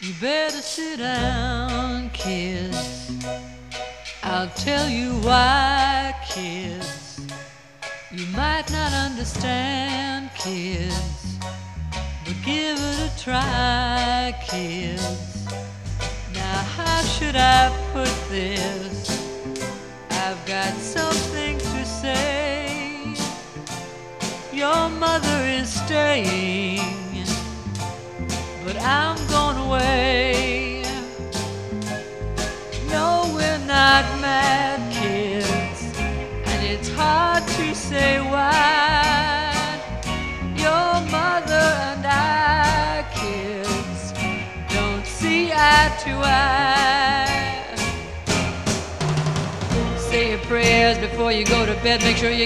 You better sit down, kids. I'll tell you why, kids. You might not understand, kids, but give it a try, kids. Now how should I put this? I've got something to say. Your mother is staying, but I'm going away. No, we're not mad, kids, and it's hard to say why. Your mother and I, kids, don't see eye to eye. Say your prayers before you go to bed. Make sure you